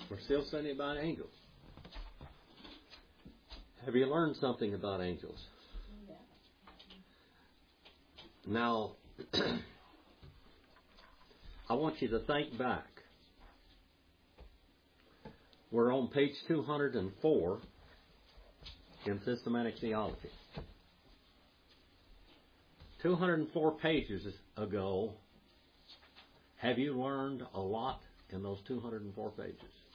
We're still studying about angels. Have you learned something about angels? Yeah. Now, I want you to think back. We're on page 204 in Systematic Theology. 204 pages ago, have you learned a lot in those 204 pages?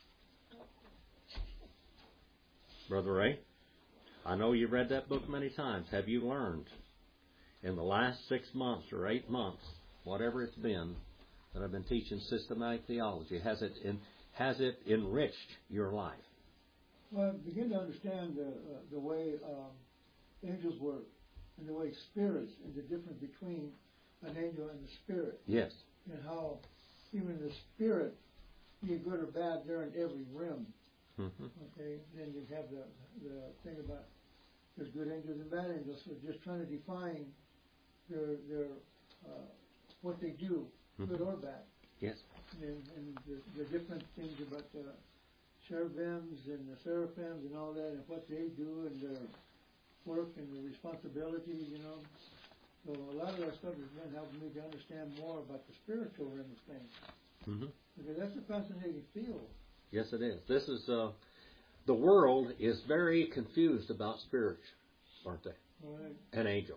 Brother Ray, I know you've read that book many times. Have you learned in the last 6 months or 8 months, whatever it's been, that I've been teaching systematic theology, has it enriched your life? Well, I begin to understand the way angels work and the way spirits and the difference between an angel and the spirit. Yes. And how even the spirit, be it good or bad, they're in every realm. Mm-hmm. Okay, then you have the thing about there's good angels and bad angels. So just trying to define their what they do, good or bad. Yes. And the different things about the cherubims and the seraphims and all that, and what they do and their work and the responsibilities, you know. So a lot of that stuff has been helping me to understand more about the spiritual realm of things. Mm-hmm. Because that's a fascinating field. Yes, it is. This is the world is very confused about spirits, aren't they? Right. And angels.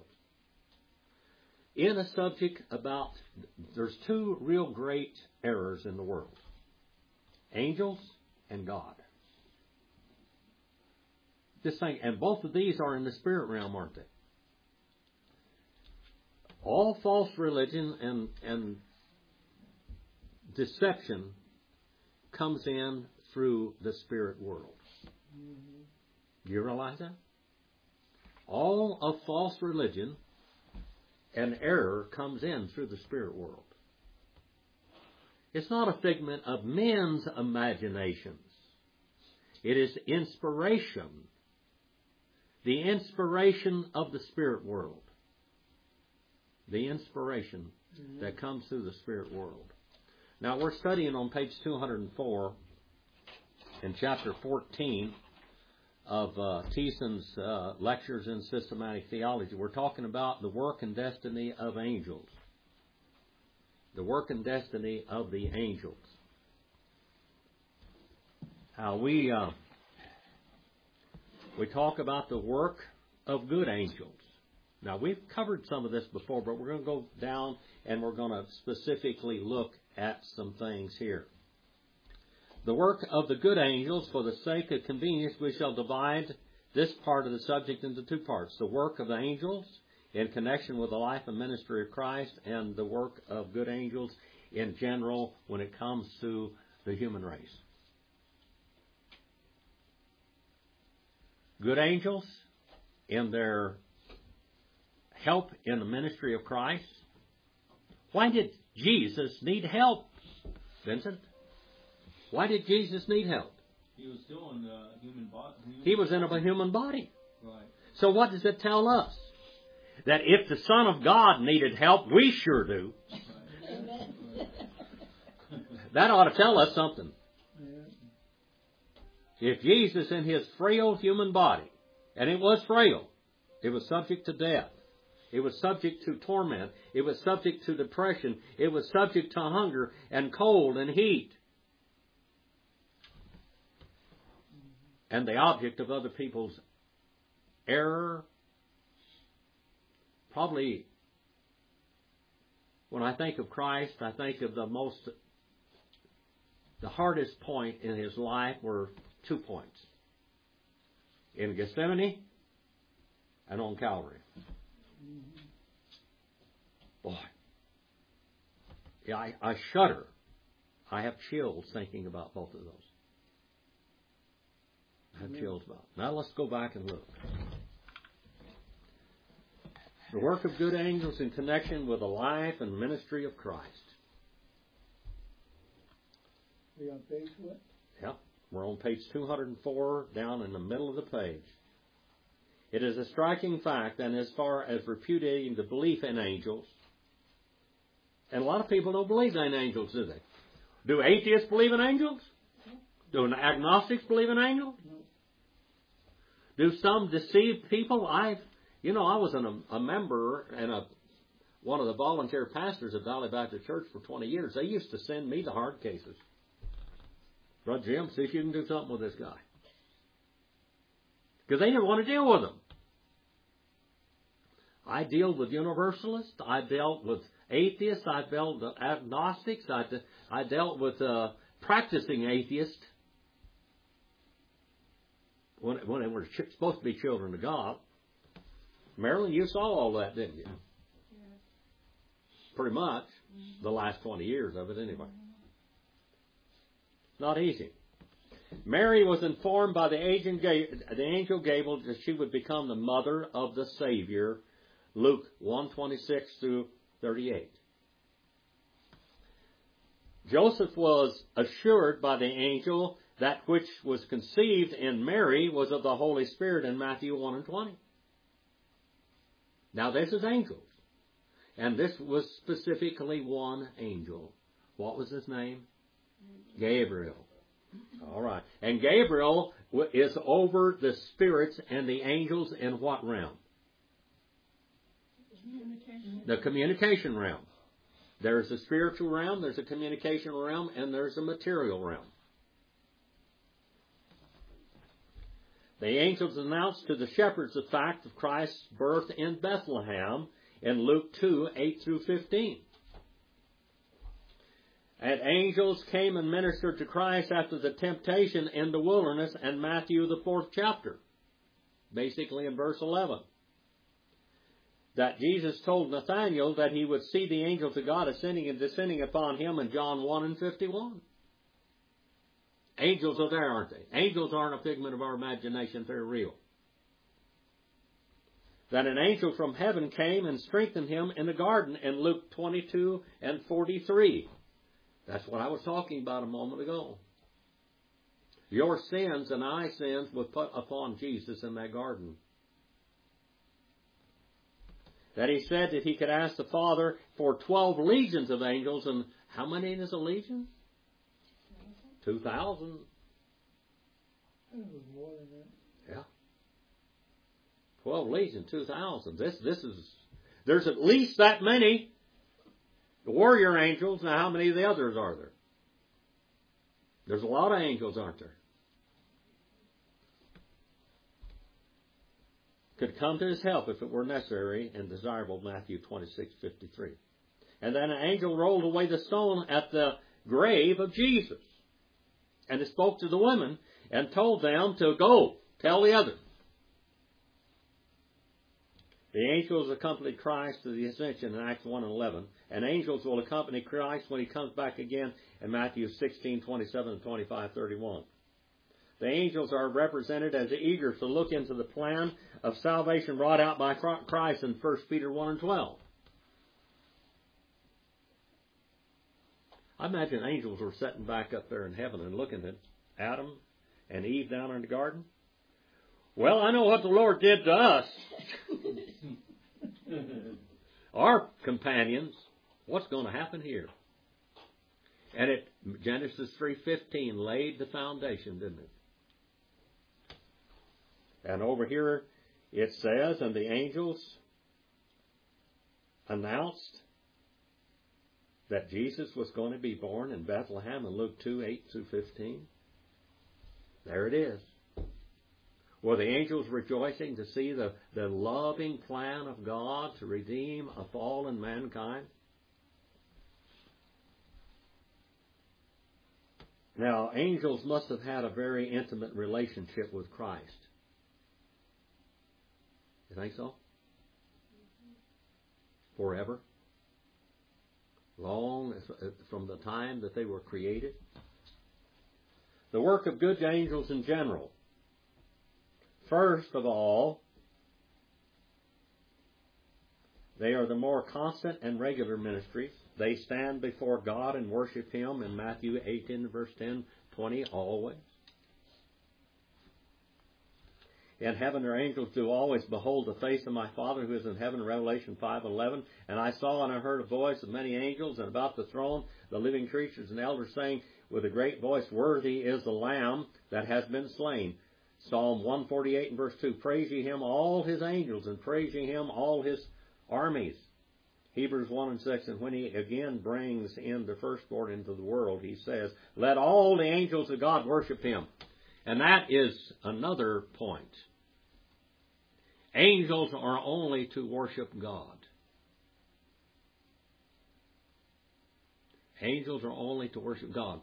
In a subject about, there's two real great errors in the world: angels and God. Just think, and both of these are in the spirit realm, aren't they? All false religion and deception comes in through the spirit world. Mm-hmm. Do you realize that? All of false religion and error comes in through the spirit world. It's not a figment of men's imaginations. It is inspiration. The inspiration of the spirit world. The inspiration that comes through the spirit world. Now, we're studying on page 204 in chapter 14 of Thiessen's lectures in systematic theology. We're talking about the work and destiny of angels. The work and destiny of the angels. How we talk about the work of good angels. Now, we've covered some of this before, but we're going to go down and we're going to specifically look at some things here. The work of the good angels, for the sake of convenience, we shall divide this part of the subject into two parts. The work of the angels in connection with the life and ministry of Christ, and the work of good angels in general when it comes to the human race. Good angels in their help in the ministry of Christ. Why did Jesus need help, Vincent? Why did Jesus need help? He was still in the human body. He was in a human body. Right. So what does it tell us? That if the Son of God needed help, we sure do. Amen. That ought to tell us something. Yeah. If Jesus in His frail human body, and it was frail, it was subject to death, it was subject to torment, it was subject to depression, it was subject to hunger and cold and heat, and the object of other people's error. Probably, when I think of Christ, I think of the hardest point in His life were 2 points. In Gethsemane and on Calvary. Boy. Yeah, I shudder. I have chills thinking about both of those. I have chills about it. Now let's go back and look. The work of good angels in connection with the life and ministry of Christ. Are you on page what? Yeah, we're on page 204, down in the middle of the page. It is a striking fact, and as far as repudiating the belief in angels, and a lot of people don't believe in angels, do they? Do atheists believe in angels? Do agnostics believe in angels? No. Do some deceived people? I was a member and one of the volunteer pastors at Valley Baptist Church for 20 years. They used to send me the hard cases. Brother Jim, see if you can do something with this guy. Because they didn't want to deal with them. I deal with universalists. I dealt with atheists. I dealt with agnostics. I dealt with practicing atheists when they were supposed to be children of God. Marilyn, you saw all that, didn't you? Yeah. Pretty much. The last 20 years of it, anyway. Not easy. Mary was informed by the angel Gabriel that she would become the mother of the Savior. Luke 1:26 through 38. Joseph was assured by the angel that which was conceived in Mary was of the Holy Spirit in Matthew 1:20. Now this is angels. And this was specifically one angel. What was his name? Gabriel. All right. And Gabriel is over the spirits and the angels in what realm? The communication realm. There's a spiritual realm, there's a communication realm, and there's a material realm. The angels announced to the shepherds the fact of Christ's birth in Bethlehem in Luke 2:8 through 15. And angels came and ministered to Christ after the temptation in the wilderness in Matthew the 4th chapter, basically in verse 11. That Jesus told Nathanael that he would see the angels of God ascending and descending upon him in John 1:51. Angels are there, aren't they? Angels aren't a figment of our imagination, they're real. That an angel from heaven came and strengthened him in the garden in Luke 22:43. That's what I was talking about a moment ago. Your sins and my sins were put upon Jesus in that garden. That he said that he could ask the Father for 12 legions of angels, and how many is a legion? 2,000. It was more than that. Yeah. 12 legions, 2,000. There's at least that many warrior angels. Now, how many of the others are there? There's a lot of angels, aren't there? Could come to his help if it were necessary and desirable, Matthew 26:53. And then an angel rolled away the stone at the grave of Jesus. And it spoke to the women and told them to go, tell the others. The angels accompanied Christ to the ascension in Acts 1:11. And angels will accompany Christ when he comes back again in Matthew 16:27 and 25:31. The angels are represented as eager to look into the plan of salvation brought out by Christ in 1 Peter 1:12. I imagine angels were sitting back up there in heaven and looking at Adam and Eve down in the garden. Well, I know what the Lord did to us. Our companions. What's going to happen here? And Genesis 3:15 laid the foundation, didn't it? And over here it says, and the angels announced that Jesus was going to be born in Bethlehem in Luke 2:8 through 15. There it is. Were the angels rejoicing to see the loving plan of God to redeem a fallen mankind? Now, angels must have had a very intimate relationship with Christ. You think so? Forever? Long from the time that they were created? The work of good angels in general. First of all, they are the more constant and regular ministries. They stand before God and worship Him in Matthew 18, verse 10, 20, always. In heaven their angels do always behold the face of my Father who is in heaven, Revelation 5:11. And I saw and I heard a voice of many angels, and about the throne the living creatures and elders saying, with a great voice, "Worthy is the Lamb that has been slain." Psalm 148 and verse 2, "Praise ye him, all his angels, and praise ye him, all his armies." Hebrews 1 and 6, "And when he again brings in the firstborn into the world, he says, let all the angels of God worship him." And that is another point. Angels are only to worship God. Angels are only to worship God.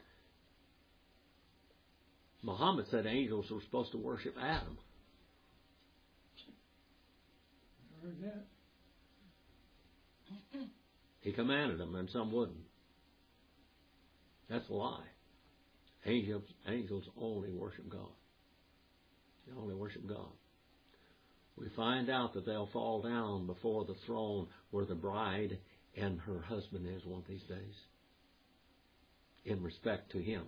Muhammad said angels were supposed to worship Adam. Heard that? He commanded them, and some wouldn't. That's a lie. Angels only worship God. They only worship God. We find out that they'll fall down before the throne where the bride and her husband is one of these days, in respect to him.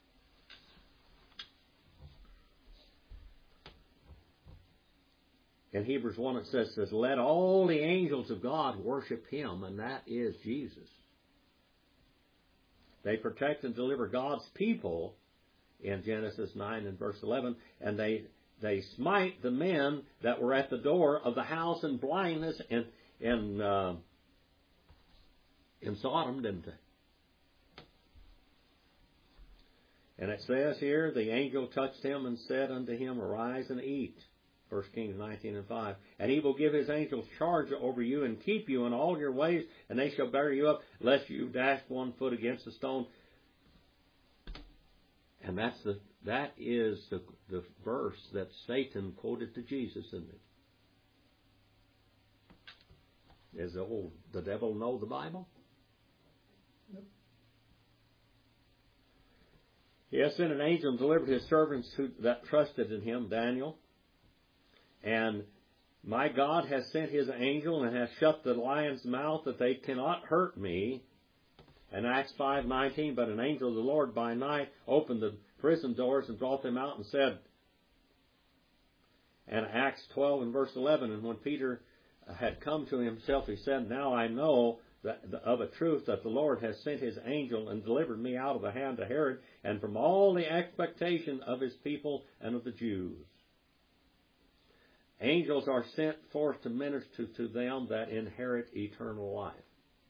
In Hebrews 1 it says, "Let all the angels of God worship him," and that is Jesus. They protect and deliver God's people in Genesis 9 and verse 11, and they smite the men that were at the door of the house in blindness in Sodom, didn't they? And it says here, "The angel touched him and said unto him, Arise and eat." 1 Kings 19 and 5. "And he will give his angels charge over you and keep you in all your ways, and they shall bear you up, lest you dash one foot against a stone." And that is the verse that Satan quoted to Jesus, isn't it? Does the devil know the Bible? Yep. He has sent an angel and delivered his servants that trusted in him, Daniel. And my God has sent his angel and has shut the lion's mouth that they cannot hurt me. And Acts 5:19, "But an angel of the Lord by night opened the prison doors and brought them out and said," and Acts 12 and verse 11, "And when Peter had come to himself, he said, Now I know that of a truth that the Lord has sent his angel and delivered me out of the hand of Herod and from all the expectation of his people and of the Jews." Angels are sent forth to minister to them that inherit eternal life.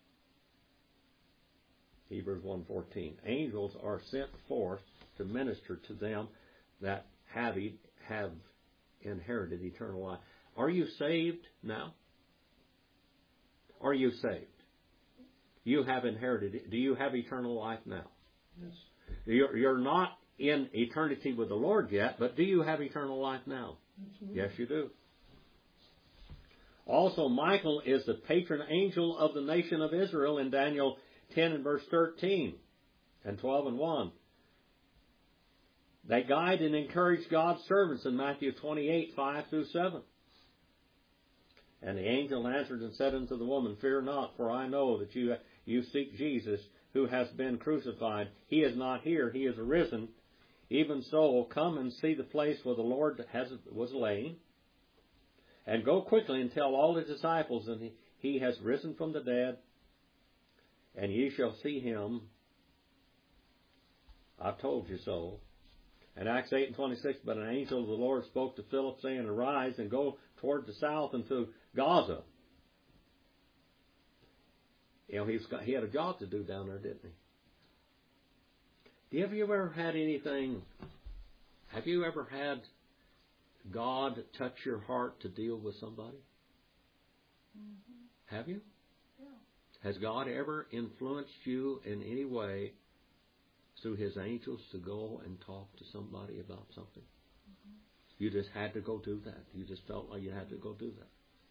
Hebrews 1:14. Angels are sent forth to minister to them that have inherited eternal life. Are you saved now? Are you saved? You have inherited it. Do you have eternal life now? Yes. You're not in eternity with the Lord yet, but do you have eternal life now? Absolutely. Yes, you do. Also, Michael is the patron angel of the nation of Israel in Daniel 10 and verse 13 and 12 and 1. They guide and encourage God's servants in Matthew 28, 5 through 7. "And the angel answered and said unto the woman, Fear not, for I know that you seek Jesus, who has been crucified. He is not here, he is arisen. Even so, come and see the place where the Lord was laid. And go quickly and tell all his disciples that he has risen from the dead, and ye shall see him. I've told you so." And Acts 8 and 26, "But an angel of the Lord spoke to Philip, saying, Arise and go toward the south into Gaza." He had a job to do down there, didn't he? Have you ever had God touch your heart to deal with somebody? Mm-hmm. Have you? Yeah. Has God ever influenced you in any way through his angels to go and talk to somebody about something? Mm-hmm. You just had to go do that. You just felt like you had to go do that.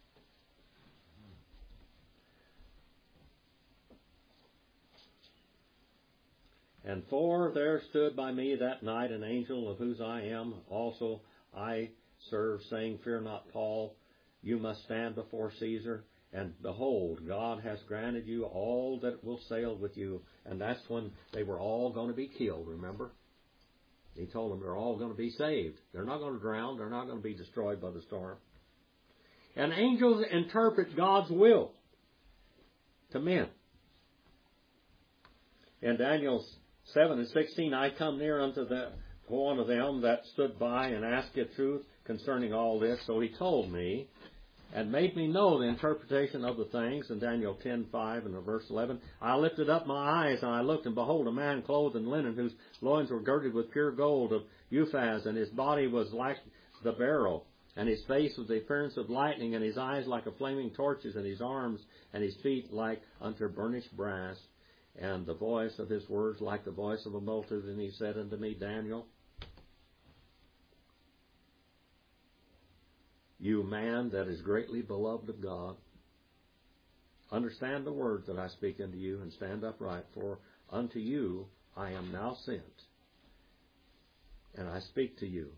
"And for there stood by me that night an angel of whose I am also I serve, saying, Fear not, Paul, you must stand before Caesar. And behold, God has granted you all that will sail with you." And that's when they were all going to be killed, remember? He told them they're all going to be saved. They're not going to drown. They're not going to be destroyed by the storm. And angels interpret God's will to men. In Daniel 7 and 16, I come near unto one of them that stood by and asked the truth concerning all this. So he told me and made me know the interpretation of the things. In Daniel 10:5 and verse 11, I lifted up my eyes and I looked, and behold, a man clothed in linen, whose loins were girded with pure gold of Uphaz, and his body was like the beryl, and his face was the appearance of lightning, and his eyes like a flaming torches, and his arms and his feet like unto burnished brass, and the voice of his words like the voice of a multitude. And he said unto me, Daniel, you man that is greatly beloved of God, understand the words that I speak unto you, and stand upright, for unto you I am now sent, and I speak to you.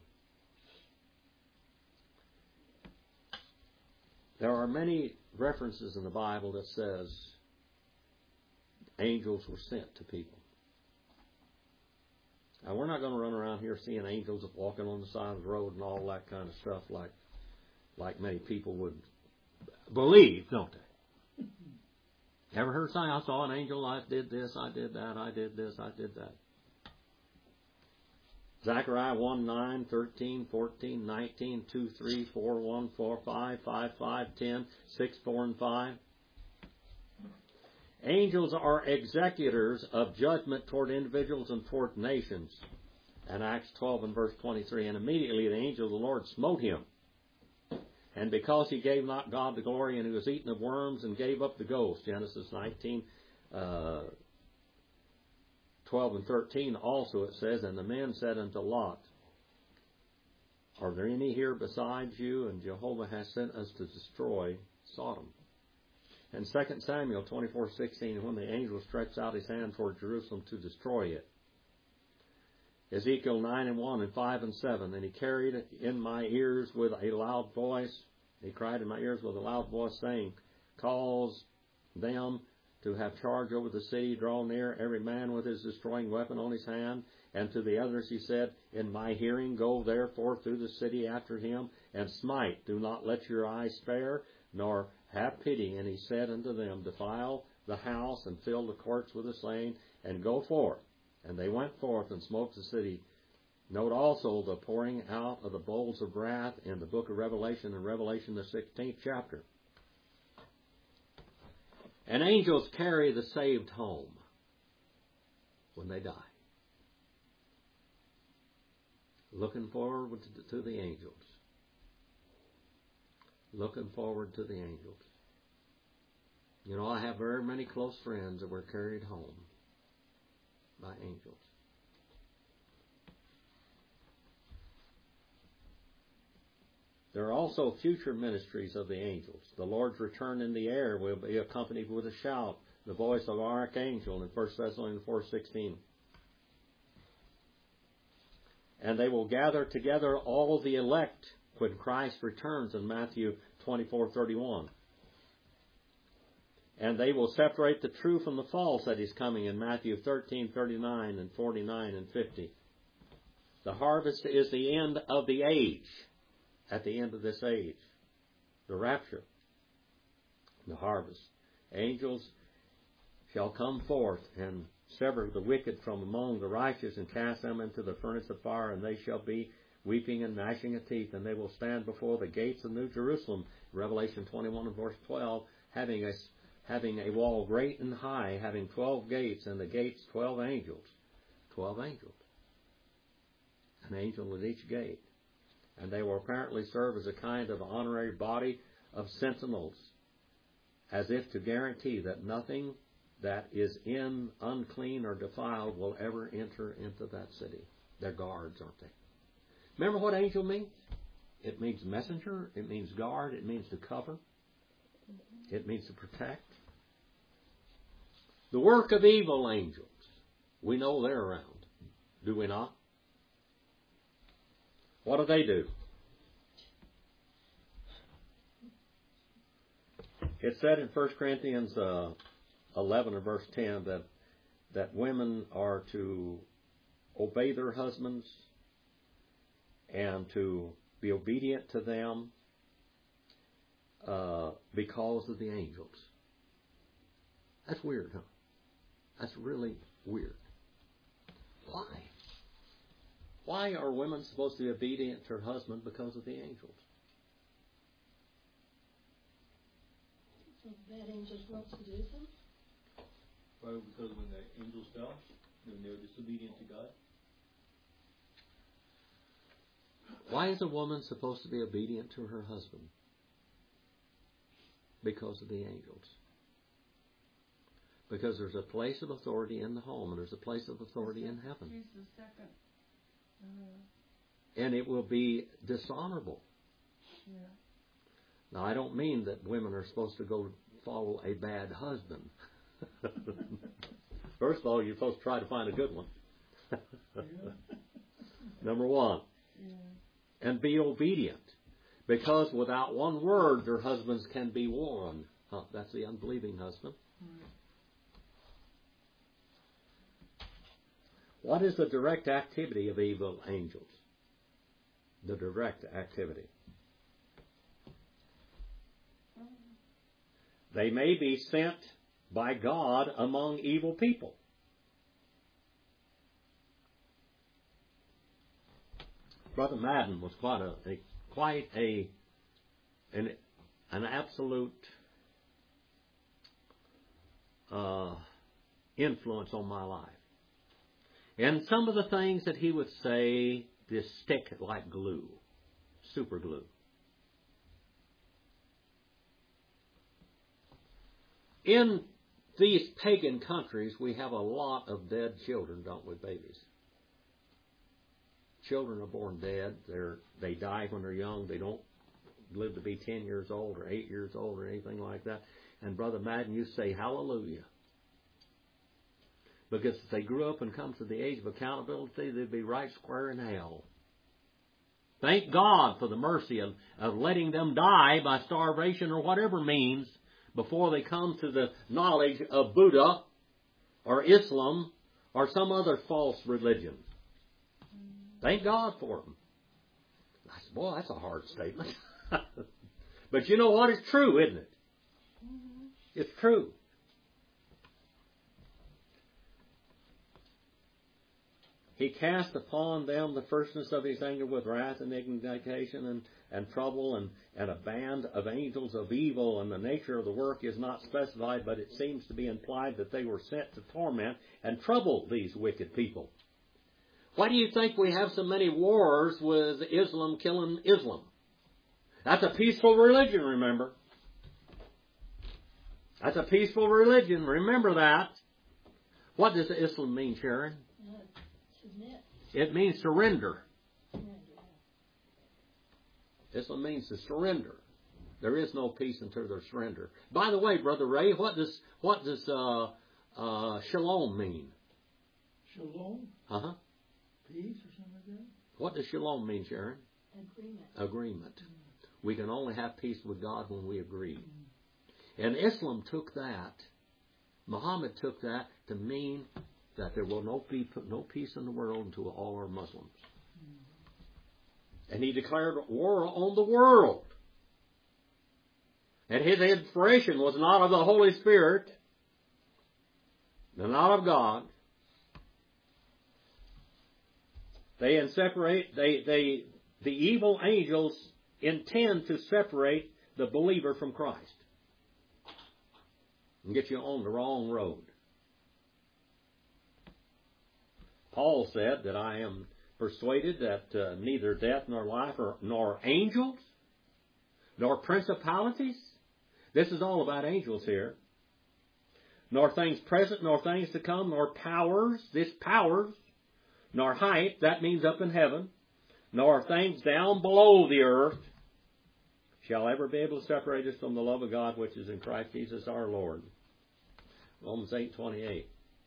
There are many references in the Bible that says angels were sent to people. Now, we're not going to run around here seeing angels walking on the side of the road and all that kind of stuff like many people would believe, don't they? Ever heard something? I saw an angel, I did this, I did that, I did this, I did that. Zechariah 1:9, 13, 14, 19, 2, 3, 4, 1, 4, 5, 5, 5, 10, 6, 4, and 5. Angels are executors of judgment toward individuals and toward nations. And Acts 12 and verse 23, and immediately the angel of the Lord smote him. And because he gave not God the glory, and he was eaten of worms, and gave up the ghost. Genesis 19, 12 and 13 also it says, and the men said unto Lot, are there any here besides you? And Jehovah has sent us to destroy Sodom. And 2 Samuel 24:16, when the angel stretched out his hand toward Jerusalem to destroy it. Ezekiel 9 and 1 and 5 and 7, and he carried in my ears with a loud voice, he cried in my ears with a loud voice, saying, cause them to have charge over the city, draw near, every man with his destroying weapon on his hand. And to the others he said, in my hearing, go therefore through the city after him, and smite, do not let your eyes spare, nor have pity. And he said unto them, defile the house, and fill the courts with the slain, and go forth. And they went forth and smote the city. Note also the pouring out of the bowls of wrath in the book of Revelation, in Revelation the 16th chapter. And angels carry the saved home when they die. Looking forward to the angels. Looking forward to the angels. You know, I have very many close friends that were carried home by angels. There are also future ministries of the angels. The Lord's return in the air will be accompanied with a shout, the voice of our archangel in 1 Thessalonians 4:16. And they will gather together all the elect when Christ returns in Matthew 24:31. And they will separate the true from the false that is coming in Matthew 13:39 and 49 and 50. The harvest is the end of the age. At the end of this age, the rapture, the harvest. Angels shall come forth and sever the wicked from among the righteous and cast them into the furnace of fire, and they shall be weeping and gnashing of teeth, and they will stand before the gates of New Jerusalem, Revelation 21 and verse 12, having a wall great and high, having 12 gates, and the gates 12 angels. 12 angels. An angel at each gate. And they will apparently serve as a kind of honorary body of sentinels, as if to guarantee that nothing that is unclean or defiled will ever enter into that city. They're guards, aren't they? Remember what angel means? It means messenger, it means guard, it means to cover, it means to protect. The work of evil angels, we know they're around, do we not? What do they do? It said in 1 Corinthians 11 and verse 10 that women are to obey their husbands and to be obedient to them because of the angels. That's weird, huh? That's really weird. Why? Why are women supposed to be obedient to her husband because of the angels? So bad angels won't seduce them? Right, because when the angels fell, when they were disobedient to God. Why is a woman supposed to be obedient to her husband? Because of the angels. Because there's a place of authority in the home, and there's a place of authority in heaven. She's the second. And it will be dishonorable. Yeah. Now, I don't mean that women are supposed to go follow a bad husband. First of all, you're supposed to try to find a good one. Number one. Yeah. And be obedient. Because without one word, their husbands can be won. That's the unbelieving husband. What is the direct activity of evil angels? The direct activity. They may be sent by God among evil people. Brother Madden was quite an absolute influence on my life. And some of the things that he would say just stick like glue, super glue. In these pagan countries, we have a lot of dead children, don't we, babies? Children are born dead. They die when they're young. They don't live to be 10 years old or 8 years old or anything like that. And Brother Madden, you say hallelujah. Because if they grew up and come to the age of accountability, they'd be right square in hell. Thank God for the mercy of letting them die by starvation or whatever means before they come to the knowledge of Buddha or Islam or some other false religion. Thank God for them. I said, boy, that's a hard statement. But you know what? It's true, isn't it? It's true. He cast upon them the fierceness of his anger with wrath and indignation and trouble and a band of angels of evil, and the nature of the work is not specified, but it seems to be implied that they were sent to torment and trouble these wicked people. Why do you think we have so many wars with Islam killing Islam? That's a peaceful religion, remember. That's a peaceful religion. Remember that. What does Islam mean, Sharon? Submit. It means surrender. Surrender. Islam means to surrender. There is no peace until there's surrender. By the way, Brother Ray, what does shalom mean? Shalom? Uh-huh. Peace or something like that? What does shalom mean, Sharon? Agreement. Agreement. We can only have peace with God when we agree. And Islam took that, Muhammad took that to mean that there will be no peace in the world until all are Muslims. And he declared war on the world. And his inspiration was not of the Holy Spirit, not of God. The evil angels intend to separate the believer from Christ and get you on the wrong road. Paul said that I am persuaded that neither death nor life nor angels nor principalities, this is all about angels here, nor things present nor things to come, nor powers, nor height, that means up in heaven, nor things down below the earth, shall ever be able to separate us from the love of God which is in Christ Jesus our Lord. Romans 8:28.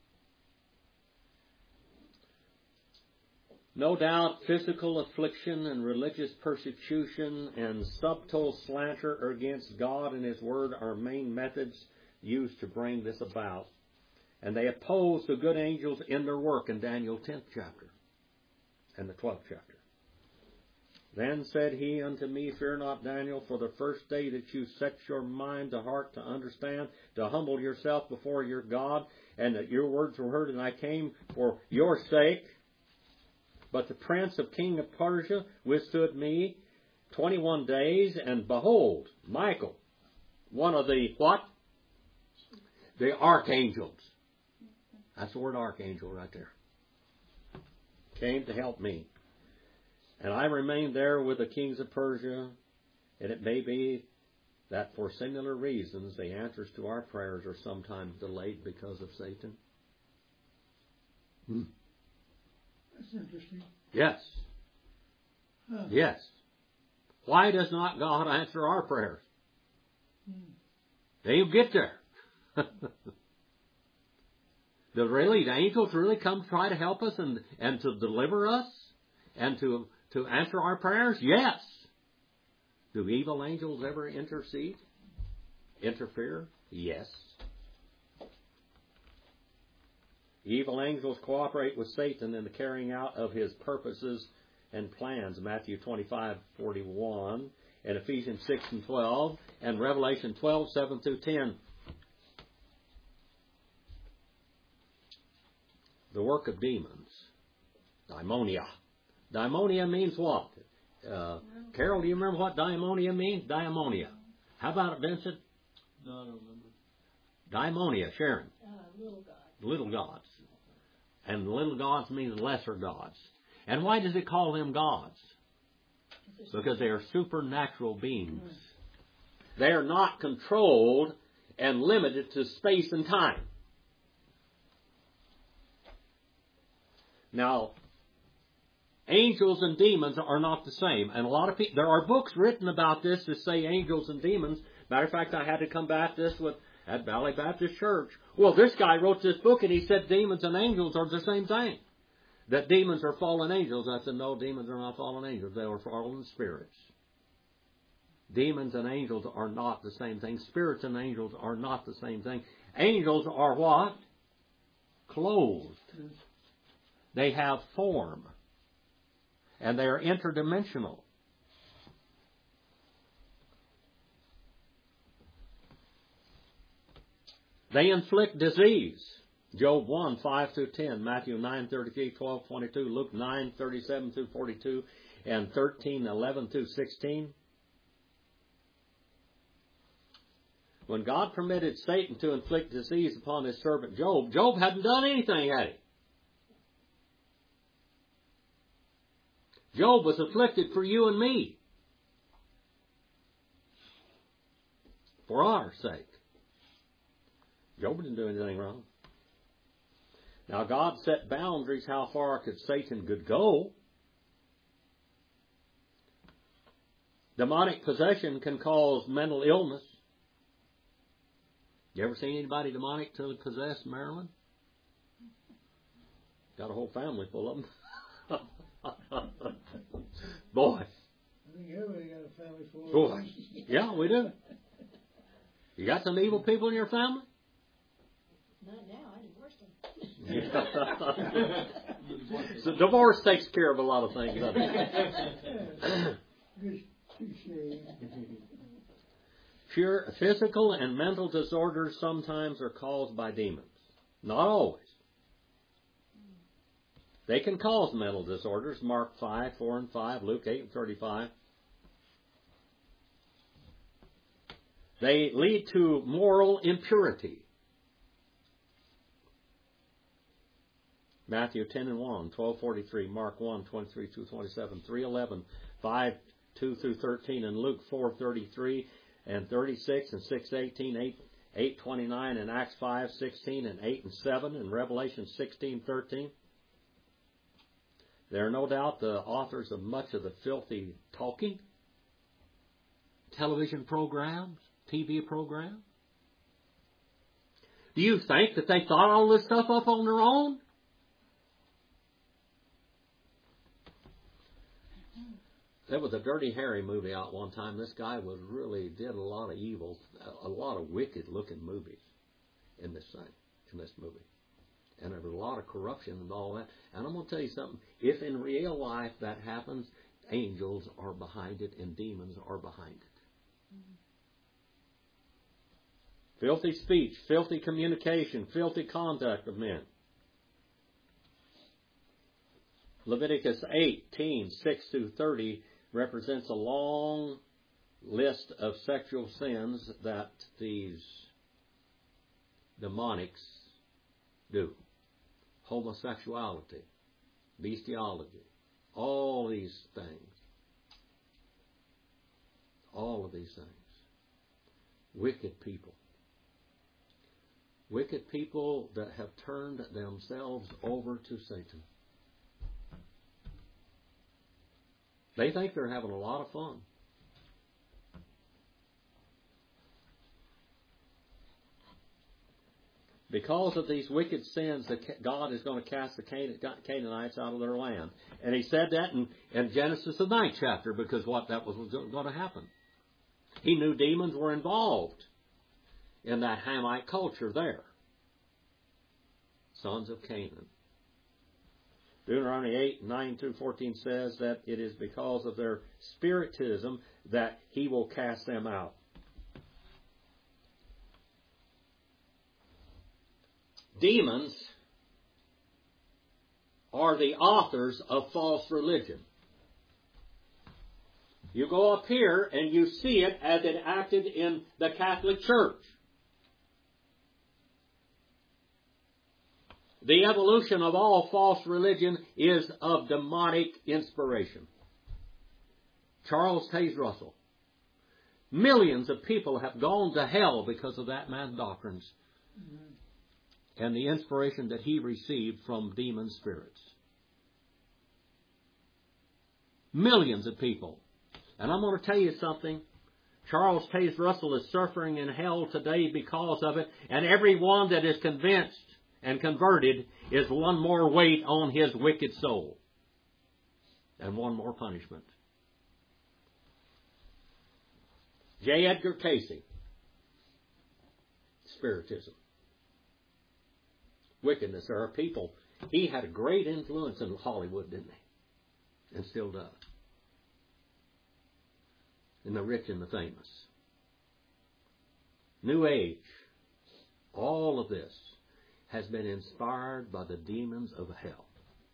No doubt physical affliction and religious persecution and subtle slander against God and His Word are main methods used to bring this about. And they oppose the good angels in their work in Daniel 10th chapter and the 12th chapter. Then said he unto me, Fear not, Daniel, for the first day that you set your mind to heart to understand, to humble yourself before your God, and that your words were heard, and I came for your sake, But the prince of king of Persia withstood me 21 days, and behold, Michael, one of the what? The archangels. That's the word archangel right there. Came to help me. And I remained there with the kings of Persia, and it may be that for similar reasons the answers to our prayers are sometimes delayed because of Satan. That's interesting. Yes. Huh. Yes. Why does not God answer our prayers? They'll get there. The angels really come try to help us and to deliver us and to answer our prayers? Yes. Do evil angels ever intercede? Interfere? Yes. Evil angels cooperate with Satan in the carrying out of his purposes and plans. Matthew 25:41 and Ephesians 6:12 and Revelation 12:7-10. The work of demons. Daimonia. Daimonia means what? Carol, do you remember what daimonia means? Daimonia. How about it, Vincent? No, I don't remember. Daimonia, Sharon. Little God. Little gods. And little gods means lesser gods. And why does it call them gods? Because they are supernatural beings. They are not controlled and limited to space and time. Now, angels and demons are not the same. And a lot of people, there are books written about this that say angels and demons. Matter of fact, I had to combat this at Valley Baptist Church. Well, this guy wrote this book and he said demons and angels are the same thing. That demons are fallen angels. I said, no, demons are not fallen angels. They are fallen spirits. Demons and angels are not the same thing. Spirits and angels are not the same thing. Angels are what? Clothed. They have form. And they are interdimensional. They inflict disease. Job 1, 5-10, Matthew 9, 33, 12, 22, Luke 9, 37-42, and 13, 11-16. When God permitted Satan to inflict disease upon his servant Job, Job hadn't done anything, had he? Job was afflicted for you and me. For our sake. Job didn't do anything wrong. Now God set boundaries how far Satan could go. Demonic possession can cause mental illness. You ever seen anybody demonic possessed, Marilyn? Got a whole family full of them. Boy. I think everybody got a family full of Boy. them. Yeah, we do. You got some evil people in your family? Not now. I divorced him. So divorce takes care of a lot of things, doesn't it? Good shame. Pure physical and mental disorders sometimes are caused by demons. Not always. They can cause mental disorders. Mark 5, 4 and 5, Luke 8 and 35. They lead to moral impurity. Matthew 10 and 1, 12:43, Mark 1, 23-27, 3:11, 5, 2-13, and Luke 4:33 and 36 and 6:18, 8:29, and Acts 5:16 and 8 and 7, and Revelation 16:13. They are no doubt the authors of much of the filthy talking, television programs, TV programs. Do you think that they thought all this stuff up on their own? There was a Dirty Harry movie out one time. This guy did a lot of evil, a lot of wicked looking movies in this movie. And there was a lot of corruption and all that. And I'm going to tell you something. If in real life that happens, angels are behind it and demons are behind it. Filthy speech, filthy communication, filthy conduct of men. Leviticus 18:6-30 represents a long list of sexual sins that these demonics do. Homosexuality, bestiality, all these things. All of these things. Wicked people. Wicked people that have turned themselves over to Satan. They think they're having a lot of fun. Because of these wicked sins, God is going to cast the Canaanites out of their land. And He said that in Genesis, the 9th chapter, because that was going to happen. He knew demons were involved in that Hamite culture there. Sons of Canaan. Deuteronomy 8:9-14 says that it is because of their spiritism that He will cast them out. Demons are the authors of false religion. You go up here and you see it as it acted in the Catholic Church. The evolution of all false religion is of demonic inspiration. Charles Taze Russell. Millions of people have gone to hell because of that man's doctrines and the inspiration that he received from demon spirits. Millions of people. And I'm going to tell you something. Charles Taze Russell is suffering in hell today because of it, and everyone that is convinced and converted is one more weight on his wicked soul and one more punishment. J. Edgar Casey, Spiritism. Wickedness. There are people. He had a great influence in Hollywood, didn't he? And still does. In the rich and the famous. New Age. All of this has been inspired by the demons of hell.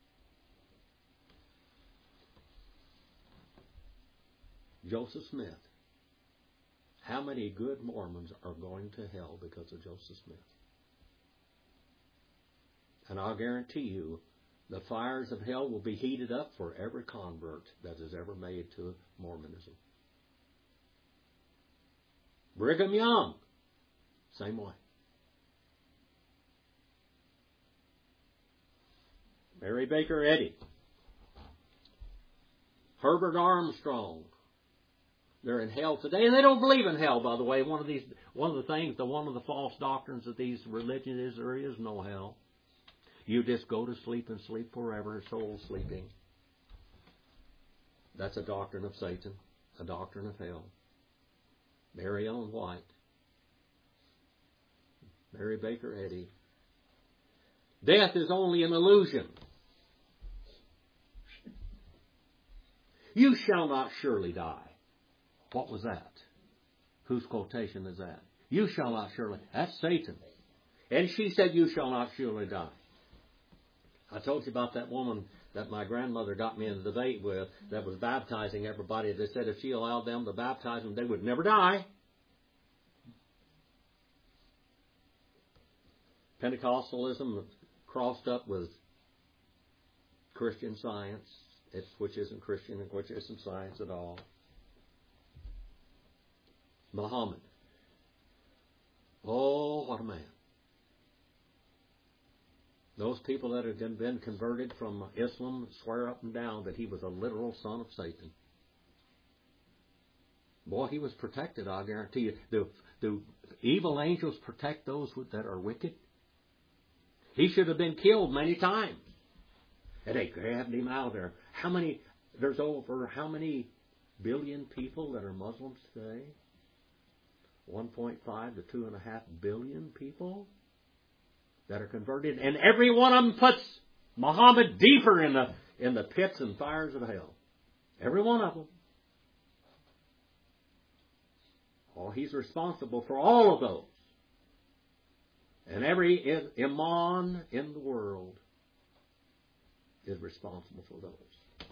Joseph Smith. How many good Mormons are going to hell because of Joseph Smith? And I'll guarantee you, the fires of hell will be heated up for every convert that is ever made to Mormonism. Brigham Young, same way. Mary Baker Eddy. Herbert Armstrong. They're in hell today, and they don't believe in hell, by the way. One of the false doctrines of these religions is there is no hell. You just go to sleep and sleep forever, soul sleeping. That's a doctrine of Satan, a doctrine of hell. Mary Ellen White, Mary Baker Eddy. Death is only an illusion. You shall not surely die. What was that? Whose quotation is that? You shall not surely. That's Satan. And she said, you shall not surely die. I told you about that woman that my grandmother got me in a debate with that was baptizing everybody. They said if she allowed them to baptize them, they would never die. Pentecostalism crossed up with Christian Science, which isn't Christian and which isn't science at all. Muhammad. Oh, what a man. Those people that have been converted from Islam swear up and down that he was a literal son of Satan. Boy, he was protected, I guarantee you. Do evil angels protect those that are wicked? He should have been killed many times. And they grabbed him out of there. There's over how many billion people that are Muslims today? 1.5 to 2.5 billion people that are converted, and every one of them puts Muhammad deeper in the pits and fires of hell. Every one of them. Oh, he's responsible for all of those. And every imam in the world is responsible for those.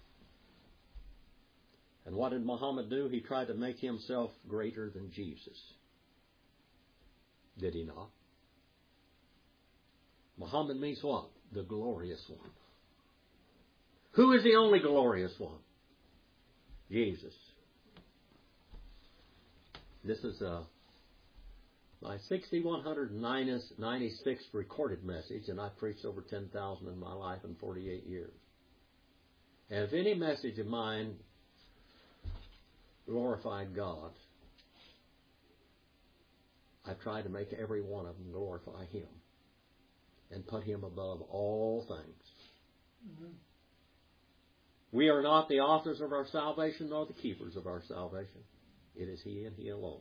And what did Muhammad do? He tried to make himself greater than Jesus. Did he not? Muhammad means what? The glorious one. Who is the only glorious one? Jesus. This is my 6,196th recorded message, and I've preached over 10,000 in my life in 48 years. And if any message of mine glorified God, I've tried to make every one of them glorify Him and put Him above all things. Mm-hmm. We are not the authors of our salvation nor the keepers of our salvation. It is He and He alone.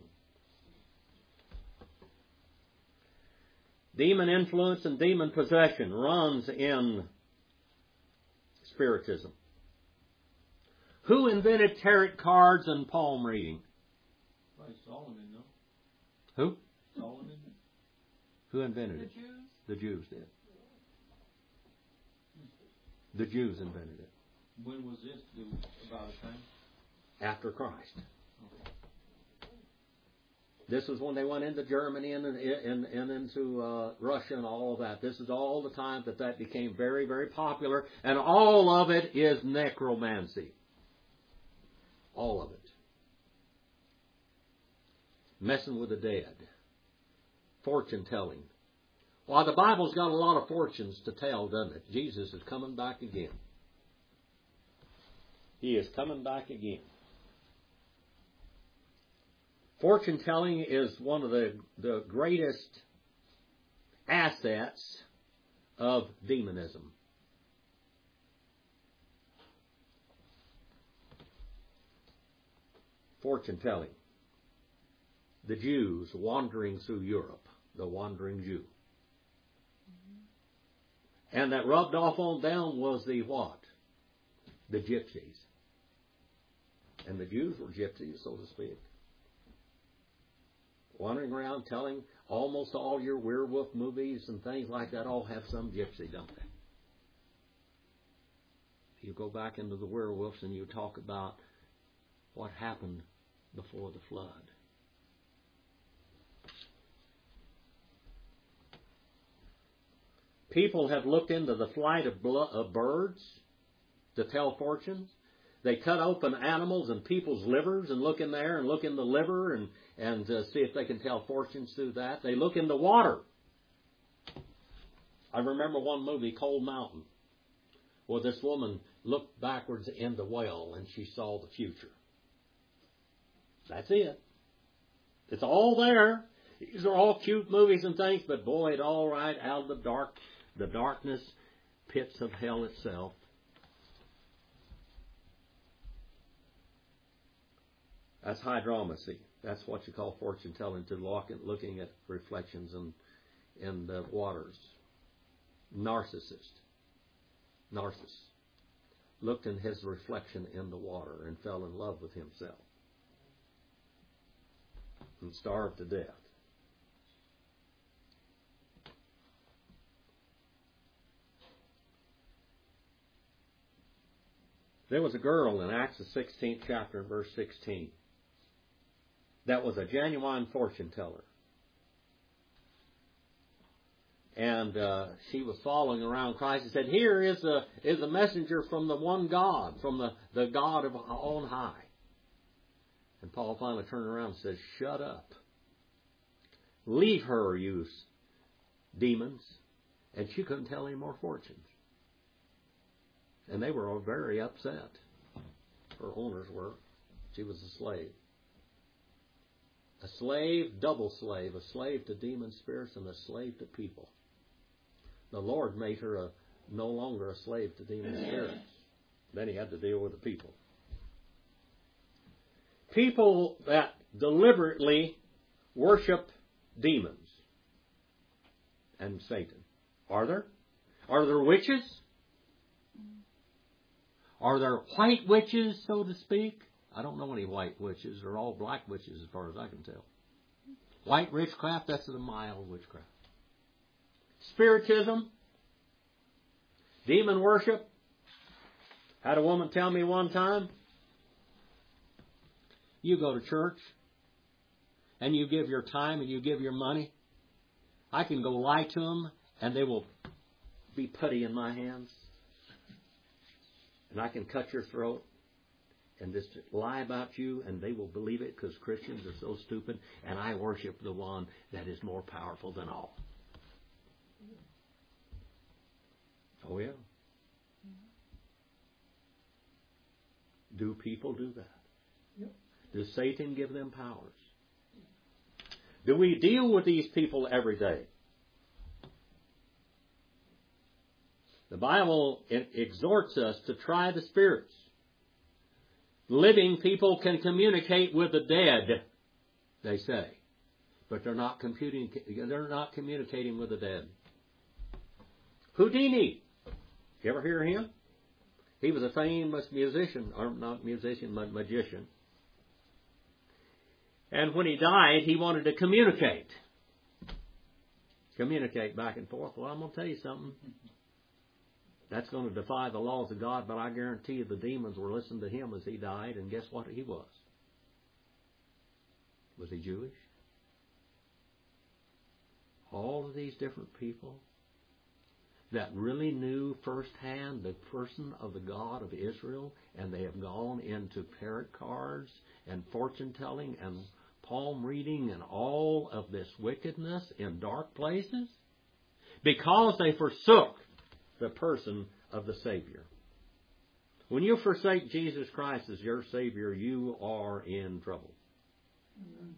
Demon influence and demon possession runs in Spiritism. Who invented tarot cards and palm reading? Probably Solomon, no? Who? Solomon? Who invented it? The Jews? The Jews did. The Jews invented it. When was this? About a time? After Christ. Okay. This is when they went into Germany and into Russia and all of that. This is all the time that became very, very popular. And all of it is necromancy. All of it. Messing with the dead. Fortune telling. Well, the Bible's got a lot of fortunes to tell, doesn't it? Jesus is coming back again. He is coming back again. Fortune telling is one of the greatest assets of demonism. Fortune telling. The Jews wandering through Europe. The wandering Jew. And that rubbed off on them was the what? The gypsies. And the Jews were gypsies, so to speak. Wandering around telling almost all your werewolf movies and things like that all have some gypsy, don't they? You go back into the werewolves and you talk about what happened before the flood. People have looked into the flight of birds to tell fortunes. They cut open animals and people's livers and look in there and look in the liver and see if they can tell fortunes through that. They look in the water. I remember one movie, Cold Mountain, where this woman looked backwards in the well and she saw the future. That's it. It's all there. These are all cute movies and things, but boy, it all right out of the darkness pits of hell itself. That's hydromancy. That's what you call fortune telling, to looking at reflections in the waters. Narcissist looked in his reflection in the water and fell in love with himself and starved to death. There was a girl in Acts the 16th chapter, verse 16, that was a genuine fortune teller. And she was following around Christ and said, "Here is a messenger from the one God, from the God of on high." And Paul finally turned around and said, "Shut up. Leave her, you demons." And she couldn't tell any more fortunes. And they were all very upset. Her owners were. She was a slave. A slave, double slave. A slave to demon spirits and a slave to people. The Lord made her no longer a slave to demon spirits. Then He had to deal with the people. People that deliberately worship demons and Satan. Are there? Are there witches? Are there white witches, so to speak? I don't know any white witches. They're all black witches as far as I can tell. White witchcraft, that's the mild witchcraft. Spiritism, Demon worship. Had a woman tell me one time, you go to church and you give your time and you give your money. I can go lie to them and they will be putty in my hands. And I can cut your throat and just lie about you and they will believe it because Christians are so stupid and I worship the one that is more powerful than all. Oh, yeah. Do people do that? Yep. Does Satan give them powers? Do we deal with these people every day? The Bible exhorts us to try the spirits. Living people can communicate with the dead, they say. But they're not communicating with the dead. Houdini. You ever hear him? He was a famous musician, or not musician, but magician. And when he died, he wanted to communicate. Communicate back and forth. Well, I'm going to tell you something. That's going to defy the laws of God, but I guarantee you the demons were listening to him as he died, and guess what he was? Was he Jewish? All of these different people that really knew firsthand the person of the God of Israel, and they have gone into tarot cards and fortune telling and palm reading and all of this wickedness in dark places because they forsook the person of the Savior. When you forsake Jesus Christ as your Savior, you are in trouble. Amen.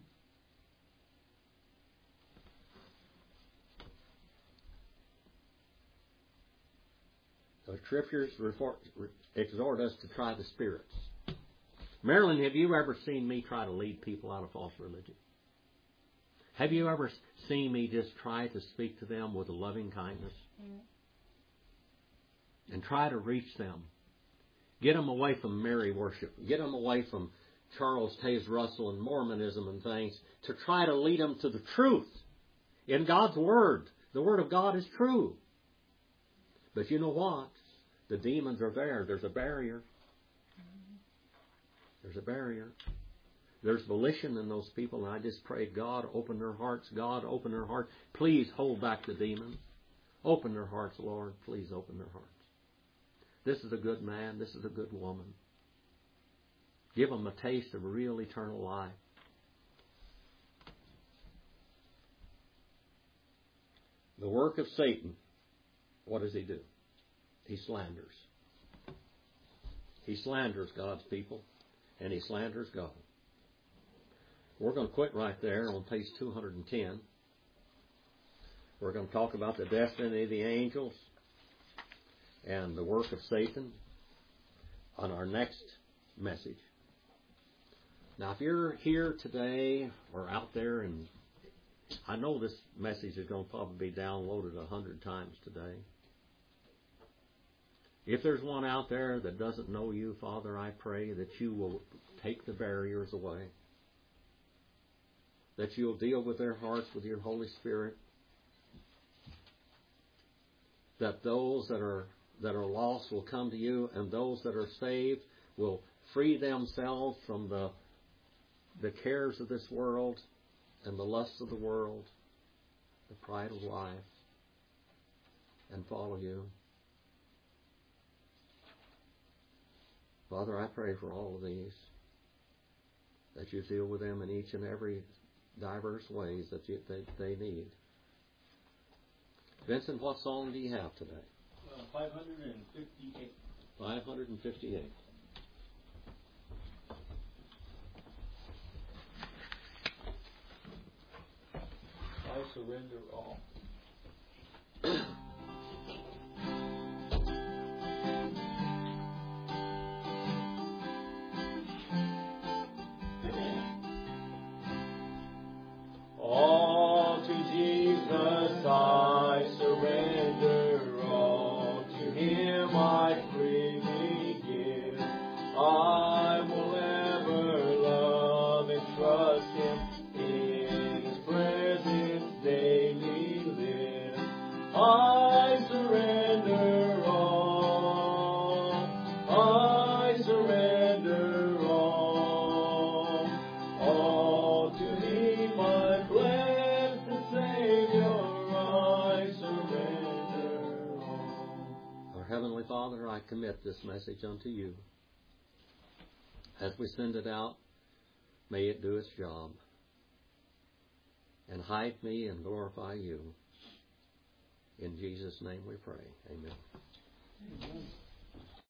The Scriptures exhort us to try the spirits. Marilyn, have you ever seen me try to lead people out of false religion? Have you ever seen me just try to speak to them with a loving kindness? And try to reach them. Get them away from Mary worship. Get them away from Charles Taze Russell and Mormonism and things to try to lead them to the truth in God's Word. The Word of God is true. But you know what? The demons are there. There's a barrier. There's a barrier. There's volition in those people, and I just pray, God, open their hearts. God, open their hearts. Please hold back the demons. Open their hearts, Lord. Please open their hearts. This is a good man. This is a good woman. Give them a taste of real eternal life. The work of Satan, what does he do? He slanders. He slanders God's people, and he slanders God. We're going to quit right there on page 210. We're going to talk about the destiny of the angels and the work of Satan on our next message. Now, if you're here today or out there, and I know this message is going to probably be downloaded 100 times today. If there's one out there that doesn't know you, Father, I pray that you will take the barriers away, that you'll deal with their hearts with your Holy Spirit, that those that are lost will come to you, and those that are saved will free themselves from the cares of this world and the lusts of the world, the pride of life, and follow you. Father, I pray for all of these, that you deal with them in each and every diverse ways that they need. Vincent, what song do you have today? 558. 558. I surrender all. All to Jesus I surrender, all to Him I freely give. I will ever love and trust Him, in His presence daily I commit this message unto you. As we send it out, may it do its job. And hide me and glorify you. In Jesus' name we pray. Amen. Amen.